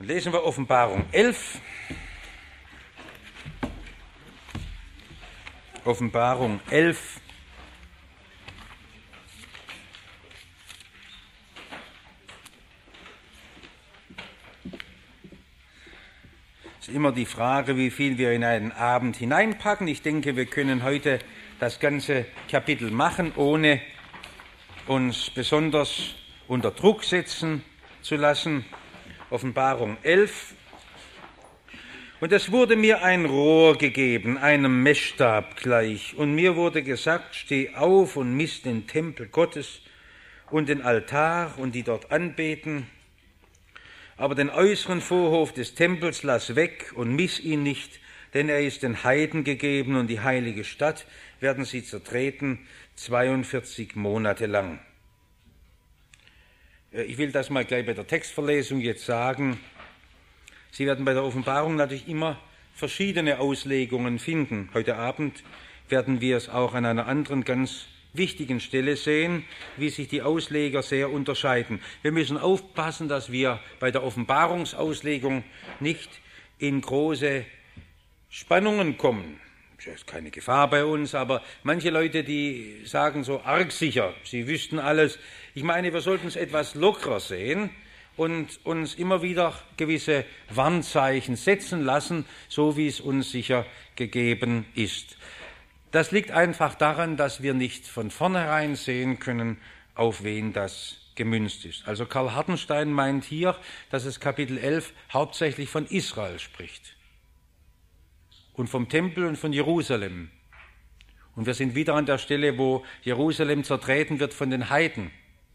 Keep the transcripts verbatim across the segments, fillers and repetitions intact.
Und lesen wir Offenbarung elf. Offenbarung elf. Es ist immer die Frage, wie viel wir in einen Abend hineinpacken. Ich denke, wir können heute das ganze Kapitel machen, ohne uns besonders unter Druck setzen zu lassen. Offenbarung elf. Und es wurde mir ein Rohr gegeben, einem Messstab gleich. Und mir wurde gesagt, steh auf und miss den Tempel Gottes und den Altar und die dort anbeten. Aber den äußeren Vorhof des Tempels lass weg und miss ihn nicht, denn er ist den Heiden gegeben und die heilige Stadt werden sie zertreten, zweiundvierzig Monate lang. Ich will das mal gleich bei der Textverlesung jetzt sagen. Sie werden bei der Offenbarung natürlich immer verschiedene Auslegungen finden. Heute Abend werden wir es auch an einer anderen ganz wichtigen Stelle sehen, wie sich die Ausleger sehr unterscheiden. Wir müssen aufpassen, dass wir bei der Offenbarungsauslegung nicht in große Spannungen kommen. Das ist keine Gefahr bei uns, aber manche Leute, die sagen so arg sicher, sie wüssten alles. Ich meine, wir sollten es etwas lockerer sehen und uns immer wieder gewisse Warnzeichen setzen lassen, so wie es uns sicher gegeben ist. Das liegt einfach daran, dass wir nicht von vornherein sehen können, auf wen das gemünzt ist. Also Karl Hartenstein meint hier, dass es Kapitel elf hauptsächlich von Israel spricht und vom Tempel und von Jerusalem. Und wir sind wieder an der Stelle, wo Jerusalem zertreten wird von den Heiden.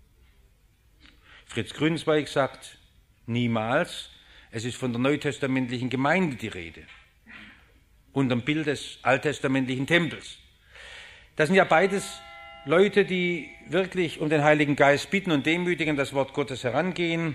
Fritz Grünsweig sagt, niemals, es ist von der neutestamentlichen Gemeinde die Rede. Unter dem Bild des alttestamentlichen Tempels. Das sind ja beides Leute, die wirklich um den Heiligen Geist bitten und demütig an das Wort Gottes herangehen.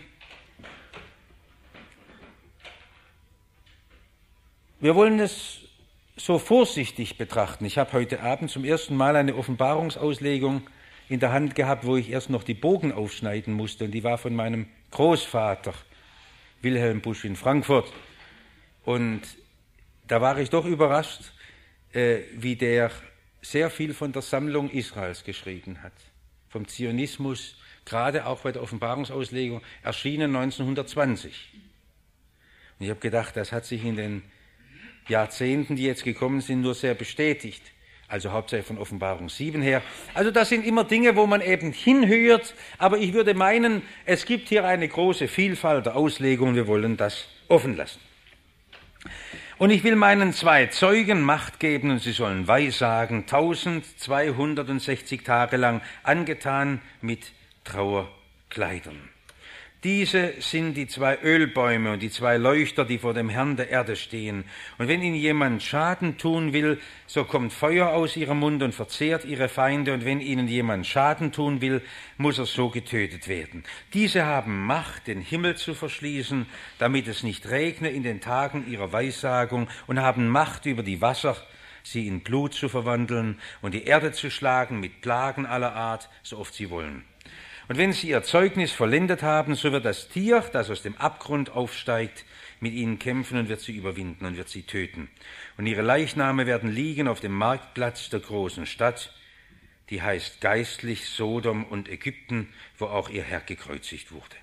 Wir wollen es so vorsichtig betrachten. Ich habe heute Abend zum ersten Mal eine Offenbarungsauslegung in der Hand gehabt, wo ich erst noch die Bogen aufschneiden musste, und die war von meinem Großvater, Wilhelm Busch in Frankfurt. Und da war ich doch überrascht, äh, wie der sehr viel von der Sammlung Israels geschrieben hat. Vom Zionismus, gerade auch bei der Offenbarungsauslegung, erschienen neunzehnhundertzwanzig. Und ich habe gedacht, das hat sich in den Jahrzehnten, die jetzt gekommen sind, nur sehr bestätigt. Also hauptsächlich von Offenbarung sieben her. Also das sind immer Dinge, wo man eben hinhört. Aber ich würde meinen, es gibt hier eine große Vielfalt der Auslegungen. Wir wollen das offen lassen. Und ich will meinen zwei Zeugen Macht geben, und sie sollen weissagen, tausendzweihundertsechzig Tage lang, angetan mit Trauerkleidern. Diese sind die zwei Ölbäume und die zwei Leuchter, die vor dem Herrn der Erde stehen. Und wenn ihnen jemand Schaden tun will, so kommt Feuer aus ihrem Mund und verzehrt ihre Feinde. Und wenn ihnen jemand Schaden tun will, muss er so getötet werden. Diese haben Macht, den Himmel zu verschließen, damit es nicht regne in den Tagen ihrer Weissagung, und haben Macht über die Wasser, sie in Blut zu verwandeln und die Erde zu schlagen mit Plagen aller Art, so oft sie wollen. Und wenn sie ihr Zeugnis vollendet haben, so wird das Tier, das aus dem Abgrund aufsteigt, mit ihnen kämpfen und wird sie überwinden und wird sie töten. Und ihre Leichname werden liegen auf dem Marktplatz der großen Stadt, die heißt geistlich Sodom und Ägypten, wo auch ihr Herr gekreuzigt wurde.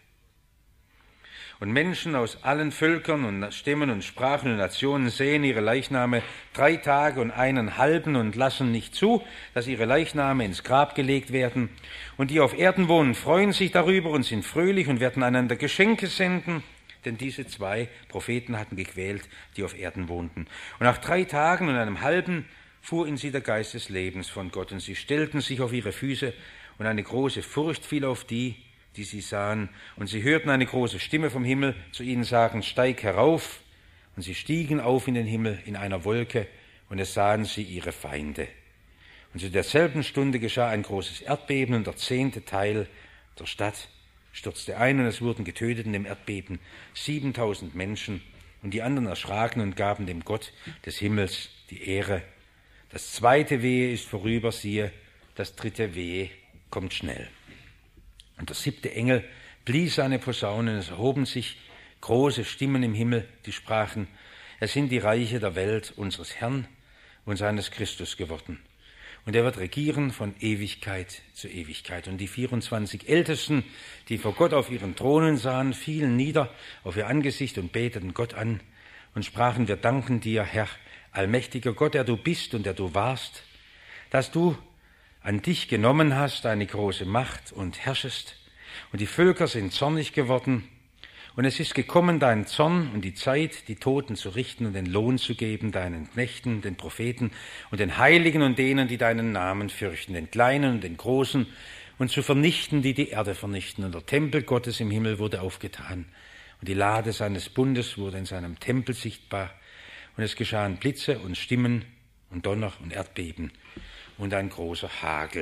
Und Menschen aus allen Völkern und Stämmen und Sprachen und Nationen sehen ihre Leichname drei Tage und einen halben und lassen nicht zu, dass ihre Leichname ins Grab gelegt werden. Und die auf Erden wohnen, freuen sich darüber und sind fröhlich und werden einander Geschenke senden, denn diese zwei Propheten hatten gequält, die auf Erden wohnten. Und nach drei Tagen und einem halben fuhr in sie der Geist des Lebens von Gott, und sie stellten sich auf ihre Füße, und eine große Furcht fiel auf die, die sie sahen, und sie hörten eine große Stimme vom Himmel zu ihnen sagen, steig herauf, und sie stiegen auf in den Himmel in einer Wolke, und es sahen sie ihre Feinde. Und zu derselben Stunde geschah ein großes Erdbeben, und der zehnte Teil der Stadt stürzte ein, und es wurden getötet in dem Erdbeben siebentausend Menschen, und die anderen erschraken und gaben dem Gott des Himmels die Ehre. Das zweite Wehe ist vorüber, siehe, das dritte Wehe kommt schnell. Und der siebte Engel blies seine Posaune, und es erhoben sich große Stimmen im Himmel, die sprachen, es sind die Reiche der Welt unseres Herrn und seines Christus geworden. Und er wird regieren von Ewigkeit zu Ewigkeit. Und die vierundzwanzig Ältesten, die vor Gott auf ihren Thronen sahen, fielen nieder auf ihr Angesicht und beteten Gott an und sprachen, wir danken dir, Herr, allmächtiger Gott, der du bist und der du warst, dass du an dich genommen hast, deine große Macht und herrschest. Und die Völker sind zornig geworden. Und es ist gekommen, dein Zorn und die Zeit, die Toten zu richten und den Lohn zu geben, deinen Knechten, den Propheten und den Heiligen und denen, die deinen Namen fürchten, den Kleinen und den Großen, und zu vernichten, die die Erde vernichten. Und der Tempel Gottes im Himmel wurde aufgetan. Und die Lade seines Bundes wurde in seinem Tempel sichtbar. Und es geschahen Blitze und Stimmen und Donner und Erdbeben und ein großer Hagel.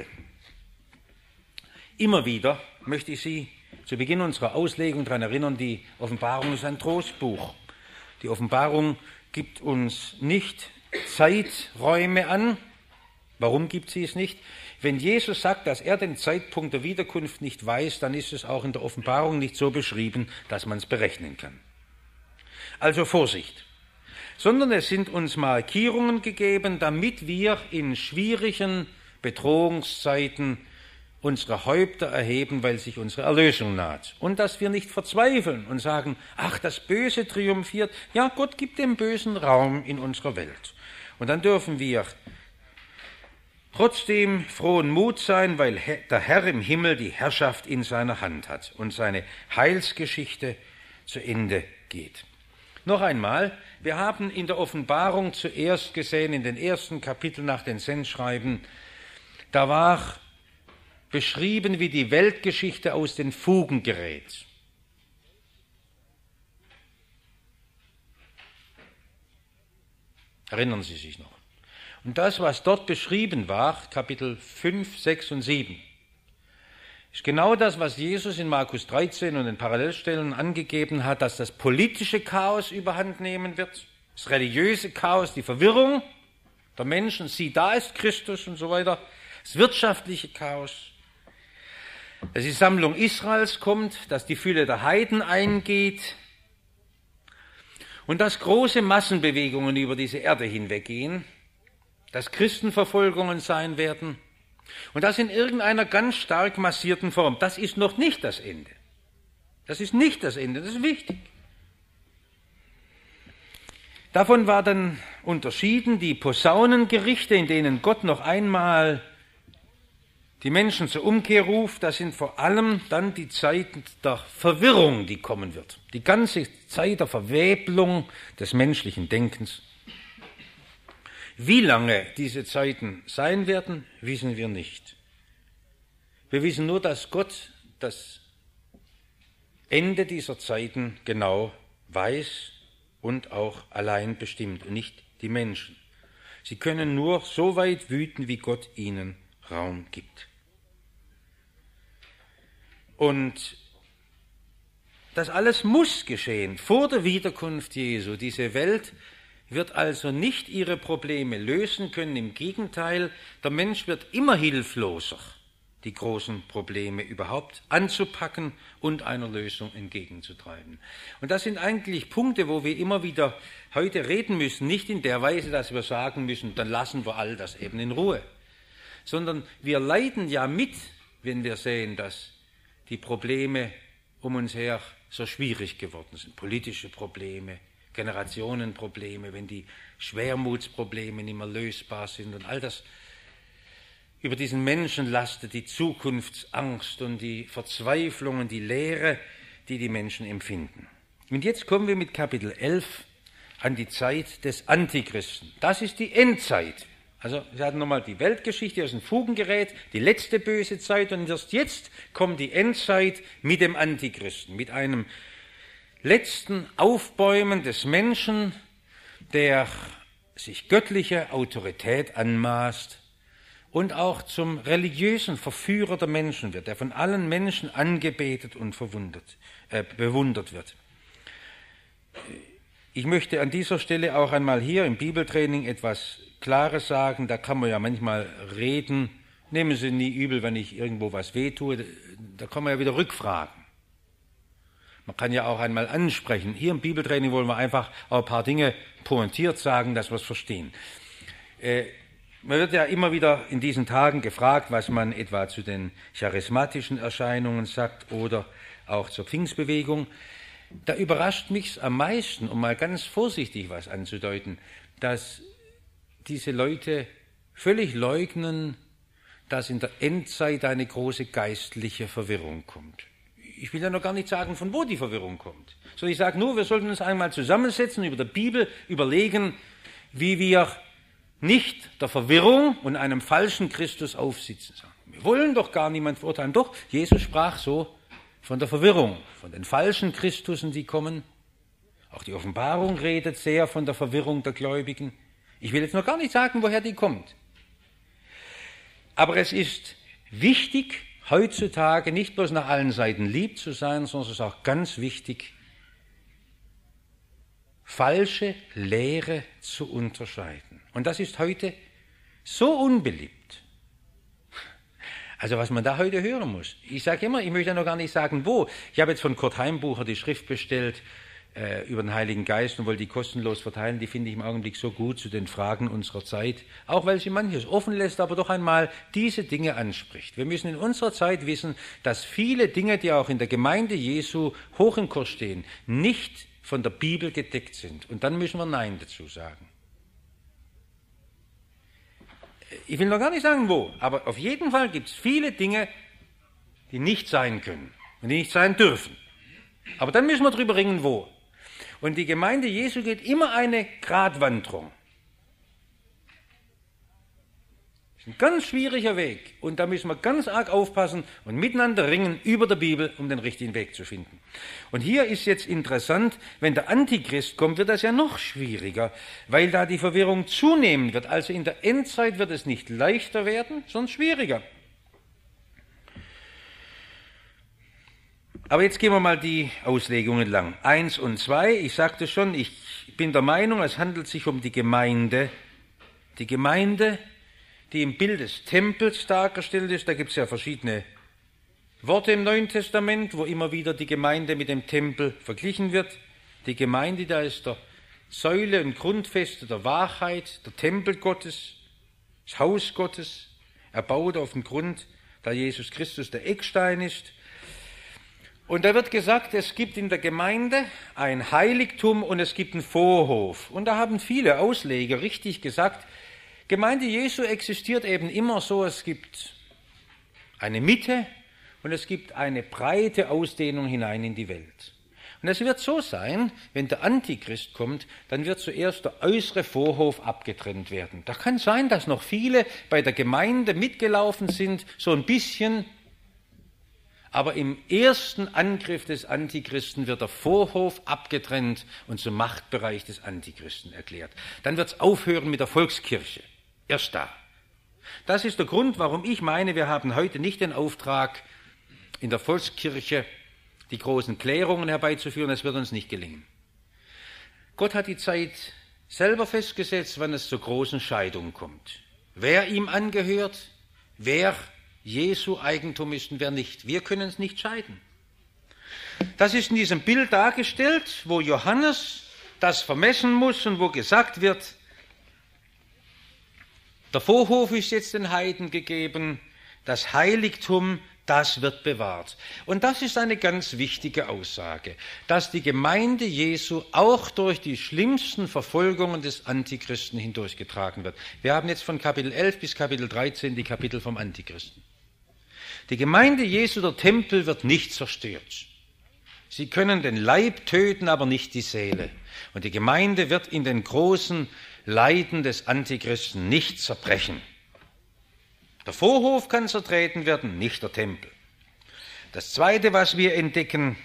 Immer wieder möchte ich Sie zu Beginn unserer Auslegung daran erinnern, die Offenbarung ist ein Trostbuch. Die Offenbarung gibt uns nicht Zeiträume an. Warum gibt sie es nicht? Wenn Jesus sagt, dass er den Zeitpunkt der Wiederkunft nicht weiß, dann ist es auch in der Offenbarung nicht so beschrieben, dass man es berechnen kann. Also Vorsicht. Sondern es sind uns Markierungen gegeben, damit wir in schwierigen Bedrohungszeiten unsere Häupter erheben, weil sich unsere Erlösung naht. Und dass wir nicht verzweifeln und sagen, ach, das Böse triumphiert. Ja, Gott gibt dem Bösen Raum in unserer Welt. Und dann dürfen wir trotzdem frohen Mut sein, weil der Herr im Himmel die Herrschaft in seiner Hand hat und seine Heilsgeschichte zu Ende geht. Noch einmal, wir haben in der Offenbarung zuerst gesehen, in den ersten Kapiteln nach den Sendschreiben, da war beschrieben, wie die Weltgeschichte aus den Fugen gerät. Erinnern Sie sich noch? Und das, was dort beschrieben war, Kapitel fünf, sechs und sieben, ist genau das, was Jesus in Markus dreizehn und den Parallelstellen angegeben hat, dass das politische Chaos überhand nehmen wird, das religiöse Chaos, die Verwirrung der Menschen, sieh, da ist Christus und so weiter, das wirtschaftliche Chaos, dass die Sammlung Israels kommt, dass die Fülle der Heiden eingeht und dass große Massenbewegungen über diese Erde hinweggehen, dass Christenverfolgungen sein werden und das in irgendeiner ganz stark massierten Form. Das ist noch nicht das Ende. Das ist nicht das Ende, das ist wichtig. Davon war dann unterschieden die Posaunengerichte, in denen Gott noch einmal die Menschen zur Umkehr ruft. Das sind vor allem dann die Zeiten der Verwirrung, die kommen wird. Die ganze Zeit der Verwebelung des menschlichen Denkens. Wie lange diese Zeiten sein werden, wissen wir nicht. Wir wissen nur, dass Gott das Ende dieser Zeiten genau weiß und auch allein bestimmt und nicht die Menschen. Sie können nur so weit wüten, wie Gott ihnen Raum gibt. Und das alles muss geschehen vor der Wiederkunft Jesu. Diese Welt wird also nicht ihre Probleme lösen können. Im Gegenteil, der Mensch wird immer hilfloser, die großen Probleme überhaupt anzupacken und einer Lösung entgegenzutreiben. Und das sind eigentlich Punkte, wo wir immer wieder heute reden müssen, nicht in der Weise, dass wir sagen müssen, dann lassen wir all das eben in Ruhe, sondern wir leiden ja mit, wenn wir sehen, dass die Probleme um uns her so schwierig geworden sind, politische Probleme, Generationenprobleme, wenn die Schwermutsprobleme nicht mehr lösbar sind und all das über diesen Menschen lastet, die Zukunftsangst und die Verzweiflung und die Leere, die die Menschen empfinden. Und jetzt kommen wir mit Kapitel elf an die Zeit des Antichristen. Das ist die Endzeit. Also wir hatten nochmal die Weltgeschichte aus den Fugen gerät, die letzte böse Zeit und erst jetzt kommt die Endzeit mit dem Antichristen, mit einem letzten Aufbäumen des Menschen, der sich göttliche Autorität anmaßt und auch zum religiösen Verführer der Menschen wird, der von allen Menschen angebetet und verwundert, äh, bewundert wird. Ich möchte an dieser Stelle auch einmal hier im Bibeltraining etwas Klares sagen, da kann man ja manchmal reden, nehmen Sie nie übel, wenn ich irgendwo was wehtue, da kann man ja wieder rückfragen. Man kann ja auch einmal ansprechen. Hier im Bibeltraining wollen wir einfach auch ein paar Dinge pointiert sagen, dass wir es verstehen. Äh, man wird ja immer wieder in diesen Tagen gefragt, was man etwa zu den charismatischen Erscheinungen sagt oder auch zur Pfingstbewegung. Da überrascht mich am meisten, um mal ganz vorsichtig was anzudeuten, dass diese Leute völlig leugnen, dass in der Endzeit eine große geistliche Verwirrung kommt. Ich will ja noch gar nicht sagen, von wo die Verwirrung kommt. Sondern ich sage nur, wir sollten uns einmal zusammensetzen, über der Bibel überlegen, wie wir nicht der Verwirrung und einem falschen Christus aufsitzen. Wir wollen doch gar niemand verurteilen. Doch, Jesus sprach so von der Verwirrung, von den falschen Christusen, die kommen. Auch die Offenbarung redet sehr von der Verwirrung der Gläubigen. Ich will jetzt noch gar nicht sagen, woher die kommt. Aber es ist wichtig, heutzutage nicht bloß nach allen Seiten lieb zu sein, sondern es ist auch ganz wichtig, falsche Lehre zu unterscheiden. Und das ist heute so unbeliebt. Also was man da heute hören muss. Ich sage immer, ich möchte ja noch gar nicht sagen, wo. Ich habe jetzt von Kurt Heimbucher die Schrift bestellt äh, über den Heiligen Geist und wollte die kostenlos verteilen. Die finde ich im Augenblick so gut zu den Fragen unserer Zeit. Auch weil sie manches offen lässt, aber doch einmal diese Dinge anspricht. Wir müssen in unserer Zeit wissen, dass viele Dinge, die auch in der Gemeinde Jesu hoch im Kurs stehen, nicht von der Bibel gedeckt sind. Und dann müssen wir Nein dazu sagen. Ich will noch gar nicht sagen, wo, aber auf jeden Fall gibt es viele Dinge, die nicht sein können und die nicht sein dürfen. Aber dann müssen wir drüber ringen, wo. Und die Gemeinde Jesu geht immer eine Gratwanderung. Das ist ein ganz schwieriger Weg und da müssen wir ganz arg aufpassen und miteinander ringen über der Bibel, um den richtigen Weg zu finden. Und hier ist jetzt interessant, wenn der Antichrist kommt, wird das ja noch schwieriger, weil da die Verwirrung zunehmen wird. Also in der Endzeit wird es nicht leichter werden, sondern schwieriger. Aber jetzt gehen wir mal die Auslegungen lang. Eins und zwei, ich sagte schon, ich bin der Meinung, es handelt sich um die Gemeinde. Die Gemeinde, die im Bild des Tempels dargestellt ist. Da gibt es ja verschiedene Worte im Neuen Testament, wo immer wieder die Gemeinde mit dem Tempel verglichen wird. Die Gemeinde, da ist der Säule und Grundfeste der Wahrheit, der Tempel Gottes, das Haus Gottes, erbaut auf dem Grund, da Jesus Christus der Eckstein ist. Und da wird gesagt, es gibt in der Gemeinde ein Heiligtum und es gibt einen Vorhof. Und da haben viele Ausleger richtig gesagt, Gemeinde Jesu existiert eben immer so, es gibt eine Mitte und es gibt eine breite Ausdehnung hinein in die Welt. Und es wird so sein, wenn der Antichrist kommt, dann wird zuerst der äußere Vorhof abgetrennt werden. Da kann sein, dass noch viele bei der Gemeinde mitgelaufen sind, so ein bisschen. Aber im ersten Angriff des Antichristen wird der Vorhof abgetrennt und zum Machtbereich des Antichristen erklärt. Dann wird es aufhören mit der Volkskirche. Erst da. Das ist der Grund, warum ich meine, wir haben heute nicht den Auftrag, in der Volkskirche die großen Klärungen herbeizuführen. Das wird uns nicht gelingen. Gott hat die Zeit selber festgesetzt, wann es zur großen Scheidung kommt. Wer ihm angehört, wer Jesu Eigentum ist und wer nicht. Wir können es nicht scheiden. Das ist in diesem Bild dargestellt, wo Johannes das vermessen muss und wo gesagt wird, der Vorhof ist jetzt den Heiden gegeben, das Heiligtum, das wird bewahrt. Und das ist eine ganz wichtige Aussage, dass die Gemeinde Jesu auch durch die schlimmsten Verfolgungen des Antichristen hindurchgetragen wird. Wir haben jetzt von Kapitel elf bis Kapitel dreizehn die Kapitel vom Antichristen. Die Gemeinde Jesu, der Tempel, wird nicht zerstört. Sie können den Leib töten, aber nicht die Seele. Und die Gemeinde wird in den großen Leiden des Antichristen nicht zerbrechen. Der Vorhof kann zertreten werden, nicht der Tempel. Das Zweite, was wir entdecken,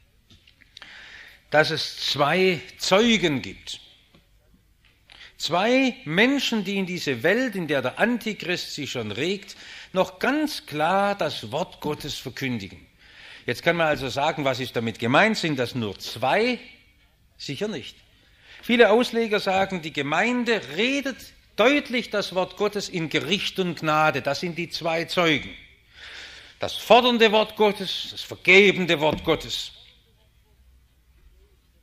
dass es zwei Zeugen gibt. Zwei Menschen, die in diese Welt, in der der Antichrist sich schon regt, noch ganz klar das Wort Gottes verkündigen. Jetzt kann man also sagen, was ist damit gemeint? Sind das nur zwei? Sicher nicht. Viele Ausleger sagen, die Gemeinde redet deutlich das Wort Gottes in Gericht und Gnade. Das sind die zwei Zeugen. Das fordernde Wort Gottes, das vergebende Wort Gottes.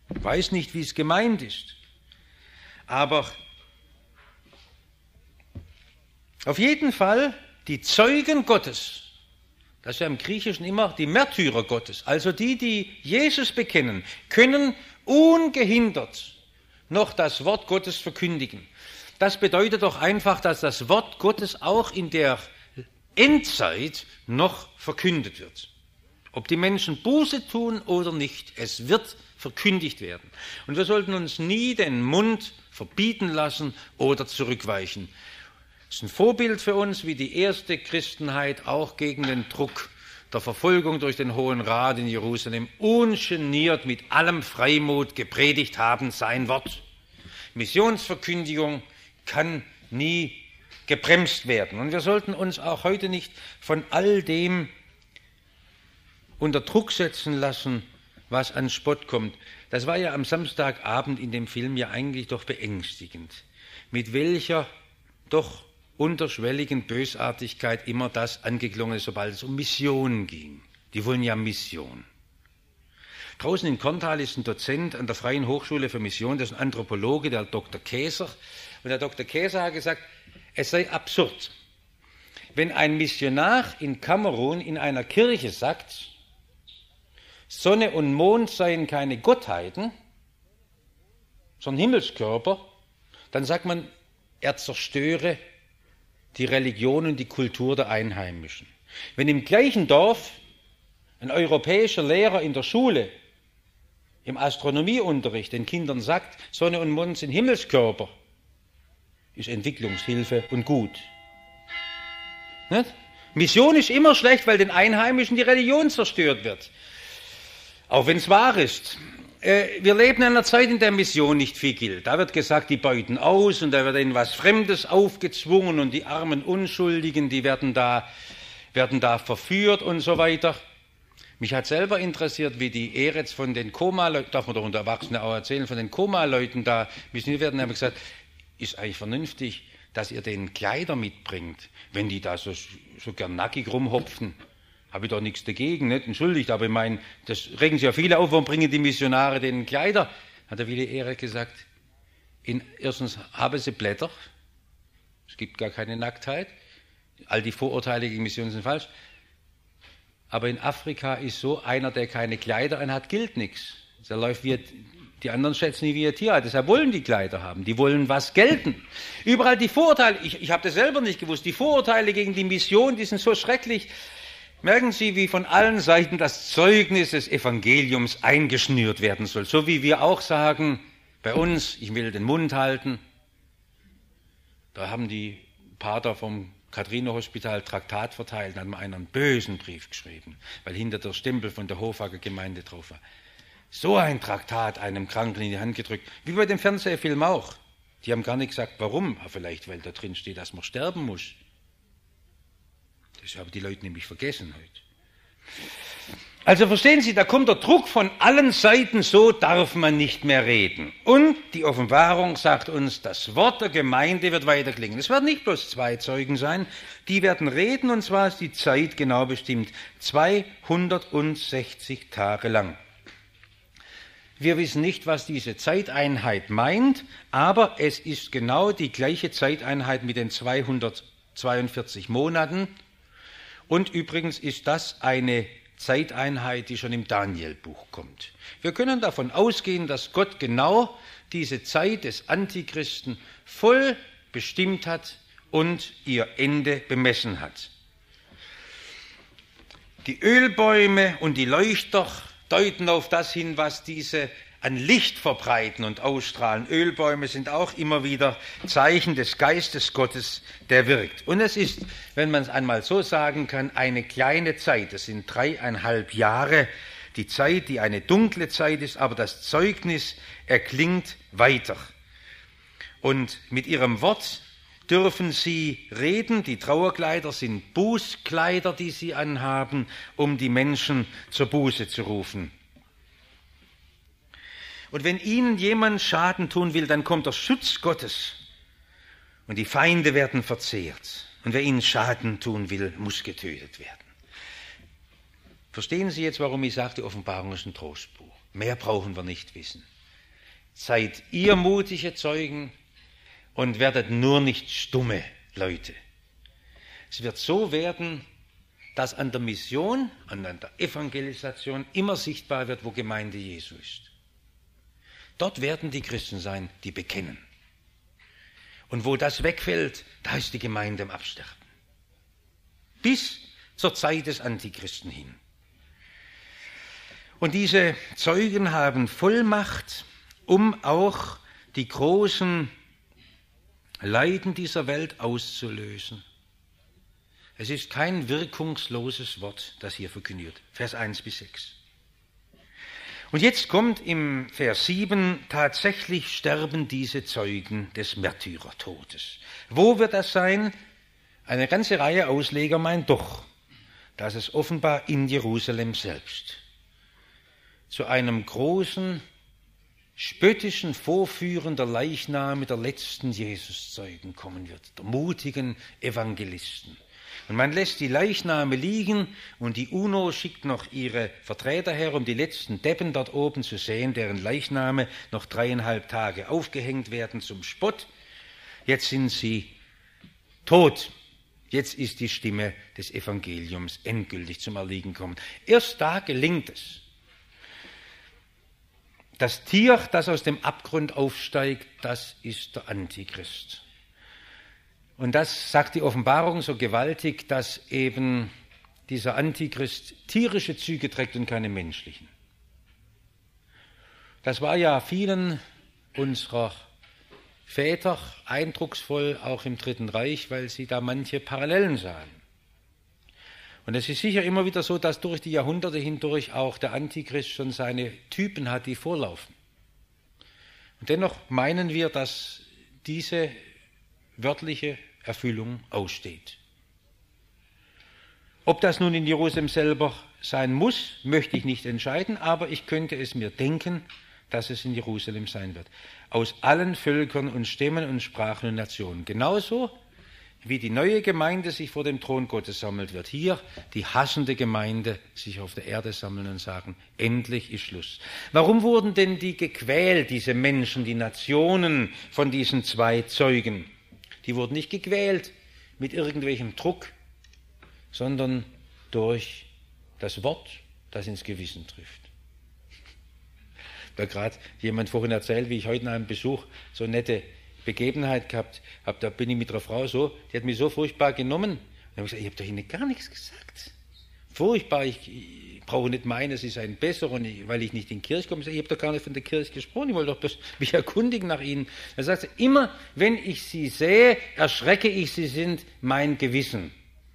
Ich weiß nicht, wie es gemeint ist. Aber auf jeden Fall die Zeugen Gottes, das ist ja im Griechischen immer die Märtyrer Gottes, also die, die Jesus bekennen, können ungehindert noch das Wort Gottes verkündigen. Das bedeutet doch einfach, dass das Wort Gottes auch in der Endzeit noch verkündet wird. Ob die Menschen Buße tun oder nicht, es wird verkündigt werden. Und wir sollten uns nie den Mund verbieten lassen oder zurückweichen. Das ist ein Vorbild für uns, wie die erste Christenheit auch gegen den Druck der Verfolgung durch den Hohen Rat in Jerusalem ungeniert mit allem Freimut gepredigt haben, sein Wort. Missionsverkündigung kann nie gebremst werden. Und wir sollten uns auch heute nicht von all dem unter Druck setzen lassen, was an Spott kommt. Das war ja am Samstagabend in dem Film ja eigentlich doch beängstigend, mit welcher doch unterschwelligen Bösartigkeit immer das angeklungen ist, sobald es um Mission ging. Die wollen ja Mission. Draußen in Korntal ist ein Dozent an der Freien Hochschule für Mission, das ist ein Anthropologe, der Doktor Käser. Und der Doktor Käser hat gesagt, es sei absurd, wenn ein Missionar in Kamerun in einer Kirche sagt, Sonne und Mond seien keine Gottheiten, sondern Himmelskörper, dann sagt man, er zerstöre die Religion und die Kultur der Einheimischen. Wenn im gleichen Dorf ein europäischer Lehrer in der Schule im Astronomieunterricht den Kindern sagt, Sonne und Mond sind Himmelskörper, ist Entwicklungshilfe und gut. Nicht? Mission ist immer schlecht, weil den Einheimischen die Religion zerstört wird. Auch wenn es wahr ist. Wir leben in einer Zeit, in der Mission nicht viel gilt. Da wird gesagt, die beuten aus und da wird ihnen was Fremdes aufgezwungen und die armen Unschuldigen, die werden da, werden da verführt und so weiter. Mich hat selber interessiert, wie die Eretz von den Koma-Leuten, darf man doch unter Erwachsenen auch erzählen, von den Koma-Leuten da missioniert werden, haben gesagt, ist eigentlich vernünftig, dass ihr denen Kleider mitbringt, wenn die da so, so gern nackig rumhopfen. Habe ich doch nichts dagegen, nicht? Entschuldigt, aber ich meine, das regen sich ja viele auf, warum bringen die Missionare denen Kleider? Hat der Willi Ehre gesagt, in, erstens haben sie Blätter, es gibt gar keine Nacktheit, all die Vorurteile gegen Missionen sind falsch, aber in Afrika ist so, einer, der keine Kleider anhat, gilt nichts. Der läuft wie, die anderen schätzen ihn wie ein Tier, deshalb wollen die Kleider haben, die wollen was gelten. Überall die Vorurteile, ich, ich habe das selber nicht gewusst, die Vorurteile gegen die Mission, die sind so schrecklich. Merken Sie, wie von allen Seiten das Zeugnis des Evangeliums eingeschnürt werden soll. So wie wir auch sagen, bei uns, ich will den Mund halten. Da haben die Pater vom Katharina-Hospital Traktat verteilt, da hat mir einer einen bösen Brief geschrieben, weil hinter der Stempel von der Hofacker Gemeinde drauf war. So ein Traktat einem Kranken in die Hand gedrückt, wie bei dem Fernsehfilm auch. Die haben gar nicht gesagt, warum. Aber vielleicht, weil da drin steht, dass man sterben muss. Das haben die Leute nämlich vergessen heute. Also verstehen Sie, da kommt der Druck von allen Seiten, so darf man nicht mehr reden. Und die Offenbarung sagt uns, das Wort der Gemeinde wird weiterklingen. Es werden nicht bloß zwei Zeugen sein, die werden reden, und zwar ist die Zeit genau bestimmt, zweihundertsechzig Tage lang. Wir wissen nicht, was diese Zeiteinheit meint, aber es ist genau die gleiche Zeiteinheit mit den zweihundertzweiundvierzig Monaten. Und übrigens ist das eine Zeiteinheit, die schon im Daniel-Buch kommt. Wir können davon ausgehen, dass Gott genau diese Zeit des Antichristen voll bestimmt hat und ihr Ende bemessen hat. Die Ölbäume und die Leuchter deuten auf das hin, was diese an Licht verbreiten und ausstrahlen. Ölbäume sind auch immer wieder Zeichen des Geistes Gottes, der wirkt. Und es ist, wenn man es einmal so sagen kann, eine kleine Zeit. Es sind dreieinhalb Jahre, die Zeit, die eine dunkle Zeit ist, aber das Zeugnis erklingt weiter. Und mit ihrem Wort dürfen sie reden. Die Trauerkleider sind Bußkleider, die sie anhaben, um die Menschen zur Buße zu rufen. Und wenn ihnen jemand Schaden tun will, dann kommt der Schutz Gottes und die Feinde werden verzehrt. Und wer ihnen Schaden tun will, muss getötet werden. Verstehen Sie jetzt, warum ich sage, die Offenbarung ist ein Trostbuch? Mehr brauchen wir nicht wissen. seid ihr mutige Zeugen und werdet nur nicht stumme Leute. Es wird so werden, dass an der Mission, an der Evangelisation immer sichtbar wird, wo Gemeinde Jesu ist. Dort werden die Christen sein, die bekennen. Und wo das wegfällt, da ist die Gemeinde im Absterben. Bis zur Zeit des Antichristen hin. Und diese Zeugen haben Vollmacht, um auch die großen Leiden dieser Welt auszulösen. Es ist kein wirkungsloses Wort, das hier verkündet. Vers eins bis sechs. Und jetzt kommt im Vers sieben, tatsächlich sterben diese Zeugen des Märtyrertodes. Wo wird das sein? Eine ganze Reihe Ausleger meint doch, dass es offenbar in Jerusalem selbst zu einem großen, spöttischen Vorführen der Leichname der letzten Jesuszeugen kommen wird, der mutigen Evangelisten. Und man lässt die Leichname liegen und die UNO schickt noch ihre Vertreter her, um die letzten Deppen dort oben zu sehen, deren Leichname noch dreieinhalb Tage aufgehängt werden zum Spott. Jetzt sind sie tot. Jetzt ist die Stimme des Evangeliums endgültig zum Erliegen gekommen. Erst da gelingt es. Das Tier, das aus dem Abgrund aufsteigt, das ist der Antichrist. Und das sagt die Offenbarung so gewaltig, dass eben dieser Antichrist tierische Züge trägt und keine menschlichen. Das war ja vielen unserer Väter eindrucksvoll, auch im Dritten Reich, weil sie da manche Parallelen sahen. Und es ist sicher immer wieder so, dass durch die Jahrhunderte hindurch auch der Antichrist schon seine Typen hat, die vorlaufen. Und dennoch meinen wir, dass diese wörtliche Erfüllung aussteht. Ob das nun in Jerusalem selber sein muss, möchte ich nicht entscheiden, aber ich könnte es mir denken, dass es in Jerusalem sein wird. Aus allen Völkern und Stämmen und Sprachen und Nationen. Genauso wie die neue Gemeinde sich vor dem Thron Gottes sammelt, wird hier die hassende Gemeinde sich auf der Erde sammeln und sagen, endlich ist Schluss. Warum wurden denn die gequält, diese Menschen, die Nationen von diesen zwei Zeugen? Die wurden nicht gequält mit irgendwelchem Druck, sondern durch das Wort, das ins Gewissen trifft. Da gerade jemand vorhin erzählt, wie ich heute nach einem Besuch so nette Begebenheit gehabt habe, da bin ich mit einer Frau so, die hat mich so furchtbar genommen. Und ich habe gesagt, ich habe doch Ihnen gar nichts gesagt. Furchtbar, ich, ich brauche nicht meinen, Sie seien besser, und ich, weil ich nicht in die Kirche komme. Ich, ich habe doch gar nicht von der Kirche gesprochen, ich wollte doch bloß mich erkundigen nach Ihnen. Da sagt sie, immer wenn ich Sie sehe, erschrecke ich, Sie sind mein Gewissen.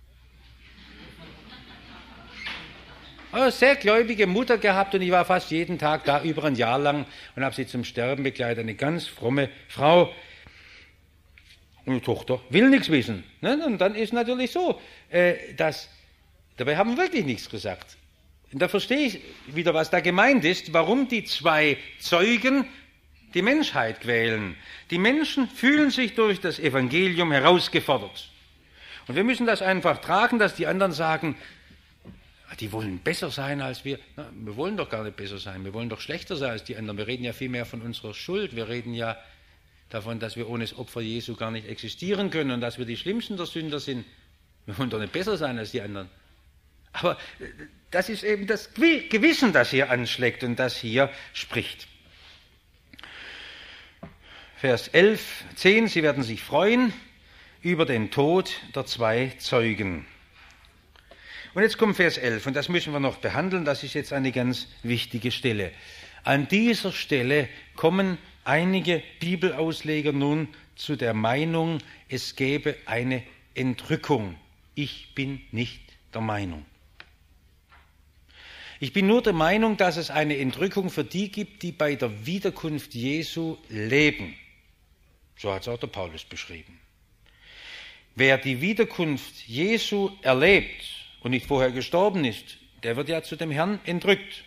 Eine sehr gläubige Mutter gehabt und ich war fast jeden Tag da, über ein Jahr lang, und habe sie zum Sterben begleitet. Eine ganz fromme Frau. Und die Tochter will nichts wissen. Und dann ist natürlich so, dass, dabei haben wir wirklich nichts gesagt. Und da verstehe ich wieder, was da gemeint ist, warum die zwei Zeugen die Menschheit quälen. Die Menschen fühlen sich durch das Evangelium herausgefordert. Und wir müssen das einfach tragen, dass die anderen sagen, die wollen besser sein als wir. Na, wir wollen doch gar nicht besser sein, wir wollen doch schlechter sein als die anderen. Wir reden ja viel mehr von unserer Schuld, wir reden ja davon, dass wir ohne das Opfer Jesu gar nicht existieren können und dass wir die Schlimmsten der Sünder sind. Wir wollen doch nicht besser sein als die anderen. Aber das ist eben das Gewissen, das hier anschlägt und das hier spricht. Vers elf, zehn, sie werden sich freuen über den Tod der zwei Zeugen. Und jetzt kommt Vers elf, und das müssen wir noch behandeln, das ist jetzt eine ganz wichtige Stelle. An dieser Stelle kommen einige Bibelausleger nun zu der Meinung, es gäbe eine Entrückung. Ich bin nicht der Meinung. Ich bin nur der Meinung, dass es eine Entrückung für die gibt, die bei der Wiederkunft Jesu leben. So hat es auch der Paulus beschrieben. Wer die Wiederkunft Jesu erlebt und nicht vorher gestorben ist, der wird ja zu dem Herrn entrückt.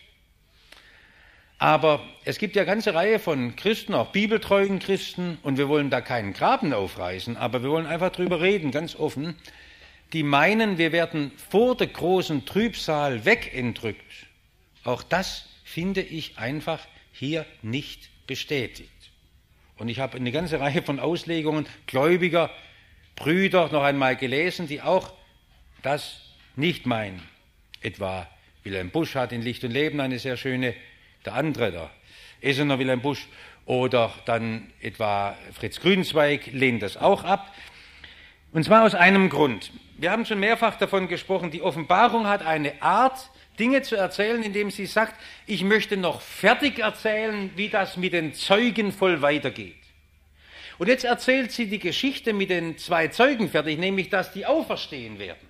Aber es gibt ja eine ganze Reihe von Christen, auch bibeltreuen Christen, und wir wollen da keinen Graben aufreißen, aber wir wollen einfach drüber reden, ganz offen, die meinen, wir werden vor der großen Trübsal wegentrückt. Auch das finde ich einfach hier nicht bestätigt. Und ich habe eine ganze Reihe von Auslegungen gläubiger Brüder noch einmal gelesen, die auch das nicht meinen. Etwa Wilhelm Busch hat in Licht und Leben eine sehr schöne, der andere, der Essener Wilhelm Busch, oder dann etwa Fritz Grünzweig lehnt das auch ab. Und zwar aus einem Grund. Wir haben schon mehrfach davon gesprochen, die Offenbarung hat eine Art, Dinge zu erzählen, indem sie sagt, ich möchte noch fertig erzählen, wie das mit den Zeugen voll weitergeht. Und jetzt erzählt sie die Geschichte mit den zwei Zeugen fertig, nämlich, dass die auferstehen werden.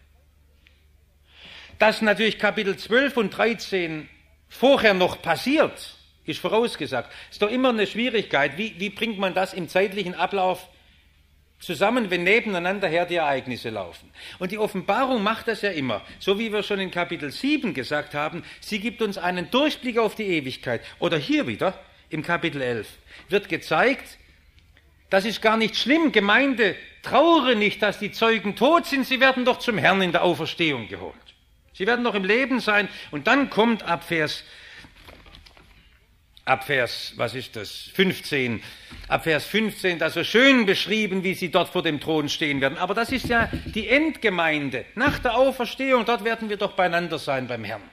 Dass natürlich Kapitel zwölf und dreizehn vorher noch passiert, ist vorausgesagt. Ist doch immer eine Schwierigkeit. Wie, wie bringt man das im zeitlichen Ablauf zusammen, wenn nebeneinander her die Ereignisse laufen? Und die Offenbarung macht das ja immer. So wie wir schon in Kapitel sieben gesagt haben, sie gibt uns einen Durchblick auf die Ewigkeit. Oder hier wieder, im Kapitel elf, wird gezeigt, das ist gar nicht schlimm. Gemeinde, trauere nicht, dass die Zeugen tot sind. Sie werden doch zum Herrn in der Auferstehung geholt. Sie werden noch im Leben sein. Und dann kommt ab Vers Ab Vers, was ist das, fünfzehn, ab Vers fünfzehn, da so schön beschrieben, wie sie dort vor dem Thron stehen werden. Aber das ist ja die Endgemeinde. Nach der Auferstehung, dort werden wir doch beieinander sein beim Herrn.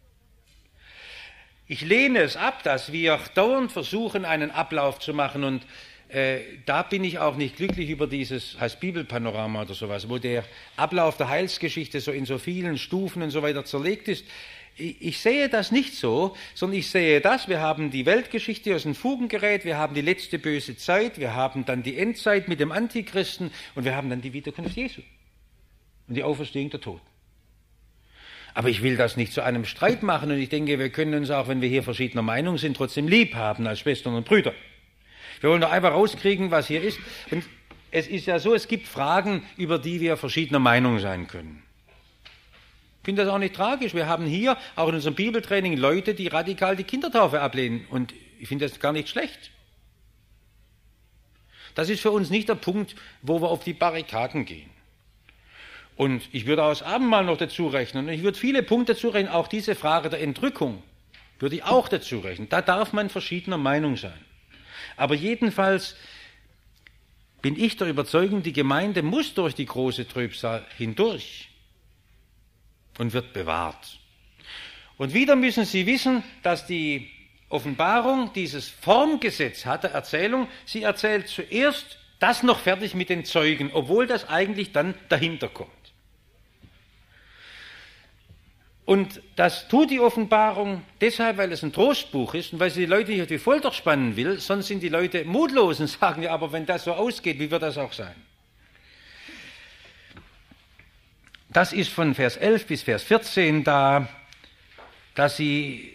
Ich lehne es ab, dass wir dauernd versuchen, einen Ablauf zu machen. Und äh, da bin ich auch nicht glücklich über dieses, heißt Bibelpanorama oder sowas, wo der Ablauf der Heilsgeschichte so in so vielen Stufen und so weiter zerlegt ist. Ich sehe das nicht so, sondern ich sehe das, wir haben die Weltgeschichte aus den Fugen gerät, wir haben die letzte böse Zeit, wir haben dann die Endzeit mit dem Antichristen und wir haben dann die Wiederkunft Jesu und die Auferstehung der Toten. Aber ich will das nicht zu einem Streit machen und ich denke, wir können uns auch, wenn wir hier verschiedener Meinung sind, trotzdem lieb haben als Schwestern und Brüder. Wir wollen doch einfach rauskriegen, was hier ist. Und es ist ja so, es gibt Fragen, über die wir verschiedener Meinung sein können. Ich finde das auch nicht tragisch. Wir haben hier, auch in unserem Bibeltraining, Leute, die radikal die Kindertaufe ablehnen. Und ich finde das gar nicht schlecht. Das ist für uns nicht der Punkt, wo wir auf die Barrikaden gehen. Und ich würde auch das Abendmahl noch dazu rechnen. Und ich würde viele Punkte dazu rechnen. Auch diese Frage der Entrückung würde ich auch dazu rechnen. Da darf man verschiedener Meinung sein. Aber jedenfalls bin ich der Überzeugung, die Gemeinde muss durch die große Trübsal hindurch und wird bewahrt. Und wieder müssen Sie wissen, dass die Offenbarung dieses Formgesetz hat, der Erzählung. Sie erzählt zuerst das noch fertig mit den Zeugen, obwohl das eigentlich dann dahinter kommt. Und das tut die Offenbarung deshalb, weil es ein Trostbuch ist und weil sie die Leute nicht auf die Folter spannen will, sonst sind die Leute mutlos und sagen, ja, aber wenn das so ausgeht, wie wird das auch sein? Das ist von Vers elf bis Vers vierzehn da, dass sie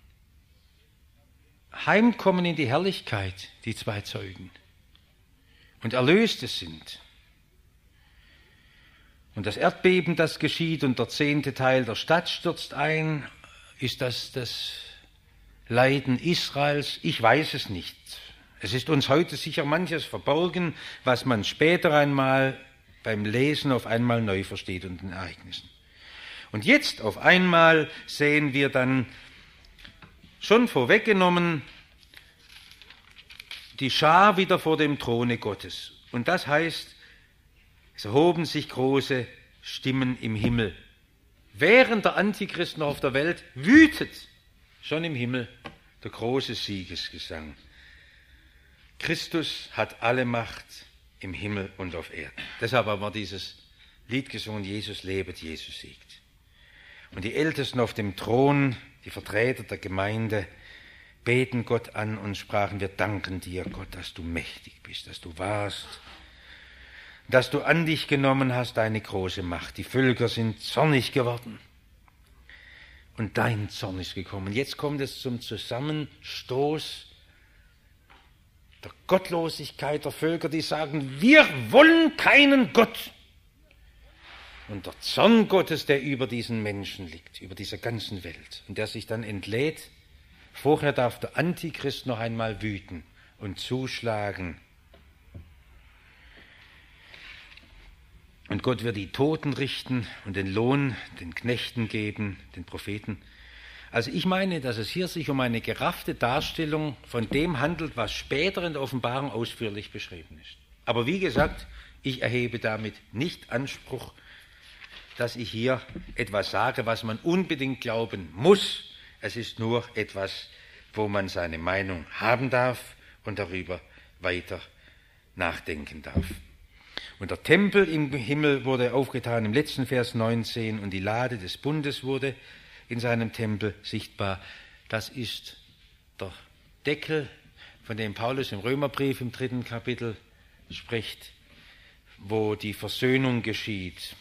heimkommen in die Herrlichkeit, die zwei Zeugen, und Erlöste sind. Und das Erdbeben, das geschieht, und der zehnte Teil der Stadt stürzt ein. Ist das das Leiden Israels? Ich weiß es nicht. Es ist uns heute sicher manches verborgen, was man später einmal beim Lesen auf einmal neu versteht und den Ereignissen. Und jetzt auf einmal sehen wir dann schon vorweggenommen die Schar wieder vor dem Throne Gottes. Und das heißt, es erhoben sich große Stimmen im Himmel. Während der Antichrist noch auf der Welt wütet, schon im Himmel der große Siegesgesang. Christus hat alle Macht im Himmel und auf Erden. Deshalb haben wir dieses Lied gesungen, Jesus lebet, Jesus siegt. Und die Ältesten auf dem Thron, die Vertreter der Gemeinde, beten Gott an und sprachen, wir danken dir, Gott, dass du mächtig bist, dass du warst, dass du an dich genommen hast deine große Macht. Die Völker sind zornig geworden und dein Zorn ist gekommen. Jetzt kommt es zum Zusammenstoß der Gottlosigkeit der Völker, die sagen, wir wollen keinen Gott. Und der Zorn Gottes, der über diesen Menschen liegt, über dieser ganzen Welt, und der sich dann entlädt. Vorher darf der Antichrist noch einmal wüten und zuschlagen. Und Gott wird die Toten richten und den Lohn den Knechten geben, den Propheten. Also ich meine, dass es hier sich um eine geraffte Darstellung von dem handelt, was später in der Offenbarung ausführlich beschrieben ist. Aber wie gesagt, ich erhebe damit nicht Anspruch, dass ich hier etwas sage, was man unbedingt glauben muss. Es ist nur etwas, wo man seine Meinung haben darf und darüber weiter nachdenken darf. Und der Tempel im Himmel wurde aufgetan im letzten Vers neunzehn und die Lade des Bundes wurde in seinem Tempel sichtbar. Das ist der Deckel, von dem Paulus im Römerbrief im dritten Kapitel spricht, wo die Versöhnung geschieht.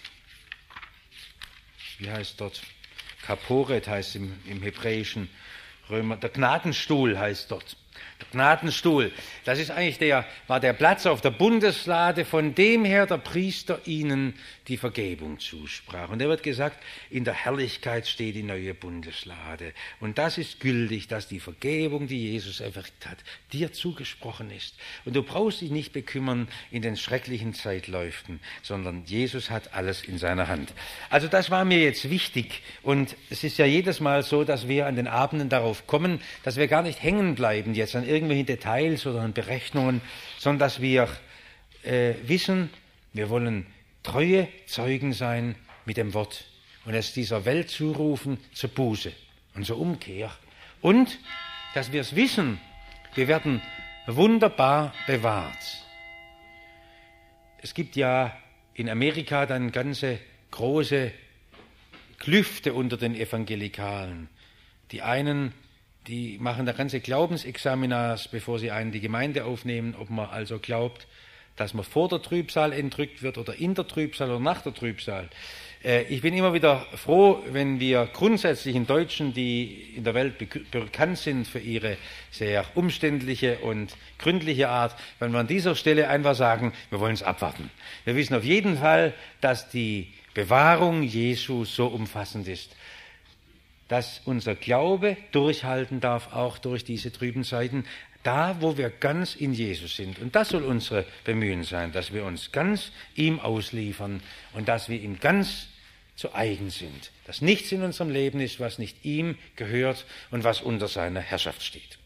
Wie heißt dort? Kaporet heißt im, im hebräischen Römer, der Gnadenstuhl heißt dort. Der Gnadenstuhl, das ist eigentlich der, war der Platz auf der Bundeslade, von dem her der Priester ihnen die Vergebung zusprach. Und er wird gesagt, in der Herrlichkeit steht die neue Bundeslade. Und das ist gültig, dass die Vergebung, die Jesus erwirkt hat, dir zugesprochen ist. Und du brauchst dich nicht bekümmern in den schrecklichen Zeitläuften, sondern Jesus hat alles in seiner Hand. Also das war mir jetzt wichtig. Und es ist ja jedes Mal so, dass wir an den Abenden darauf kommen, dass wir gar nicht hängen bleiben jetzt an irgendwelchen Details oder an Berechnungen, sondern dass wir äh, wissen, wir wollen treue Zeugen sein mit dem Wort und es dieser Welt zurufen zur Buße und zur Umkehr. Und dass wir es wissen, wir werden wunderbar bewahrt. Es gibt ja in Amerika dann ganze große Klüfte unter den Evangelikalen. Die einen, die machen da ganze Glaubensexaminars, bevor sie einen in die Gemeinde aufnehmen, ob man also glaubt, dass man vor der Trübsal entrückt wird oder in der Trübsal oder nach der Trübsal. Ich bin immer wieder froh, wenn wir grundsätzlichen Deutschen, die in der Welt bekannt sind für ihre sehr umständliche und gründliche Art, wenn wir an dieser Stelle einfach sagen, wir wollen es abwarten. Wir wissen auf jeden Fall, dass die Bewahrung Jesu so umfassend ist, dass unser Glaube durchhalten darf, auch durch diese trüben Zeiten, da, wo wir ganz in Jesus sind. Und das soll unsere Bemühen sein, dass wir uns ganz ihm ausliefern und dass wir ihm ganz zu eigen sind. Dass nichts in unserem Leben ist, was nicht ihm gehört und was unter seiner Herrschaft steht.